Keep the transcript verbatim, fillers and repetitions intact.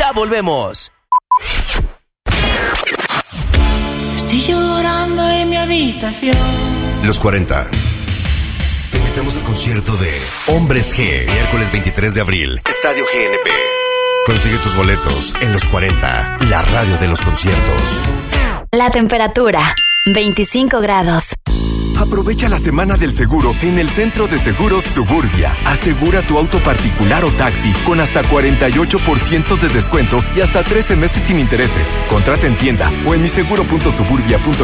Ya volvemos. Estoy llorando en mi habitación. Los cuarenta. Te invitamos al concierto de Hombres G, miércoles veintitrés de abril, Estadio G N P. Consigue tus boletos en Los cuarenta, la radio de los conciertos. La temperatura, veinticinco grados. Aprovecha la semana del seguro en el Centro de Seguros Suburbia. Asegura tu auto particular o taxi con hasta cuarenta y ocho por ciento de descuento y hasta trece meses sin intereses. Contrata en tienda o en miseguro punto suburbia punto